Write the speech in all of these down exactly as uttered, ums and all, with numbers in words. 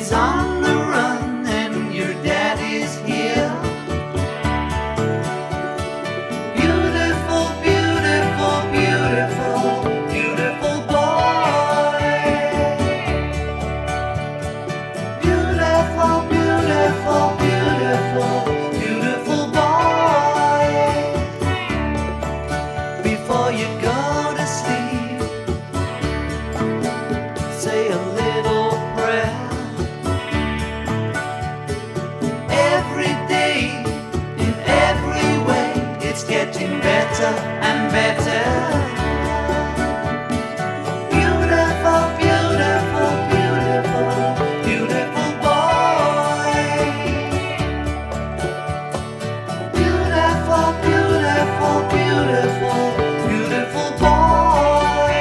He's on the run and your daddy's here. Beautiful, beautiful, beautiful, beautiful boy. Beautiful, beautiful, beautiful, beautiful boy. Before you go to sleep, say a little prayer. Every day, in every way, it's getting better and better. Beautiful, beautiful, beautiful, beautiful boy. Beautiful, beautiful, beautiful, beautiful boy.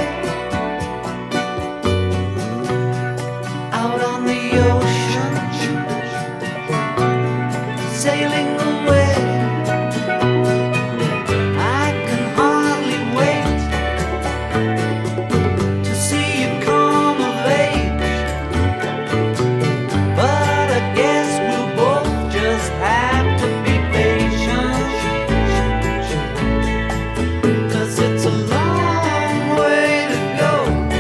Out on the ocean, sailing away, I can hardly wait to see you come of age. But I guess we'll both just have to be patient, 'cause it's a long way to go,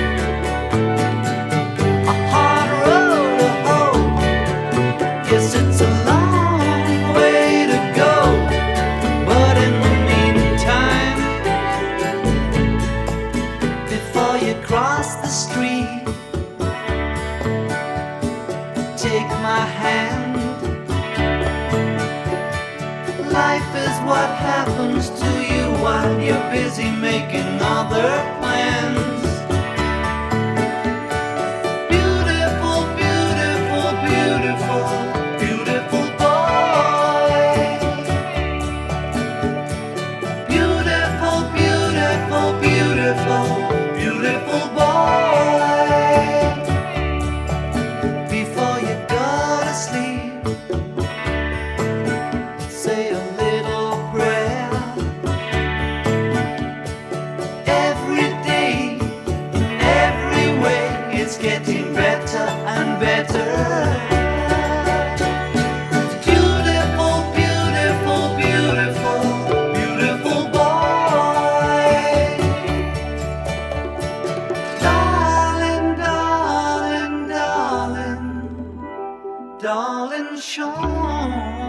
a hard road to hoe. Yes, it's a long way to go, but in the meantime, before you cross the street, take my hand. Life is what happens to you while you're busy making other plans. Beautiful, beautiful, beautiful, beautiful boy. Beautiful, beautiful, beautiful, beautiful boy. Before you go to sleep, say a little prayer. Every day, in every way, it's getting better and better. Beautiful, beautiful, beautiful, beautiful boy. Darling, darling, darling, darling Sean.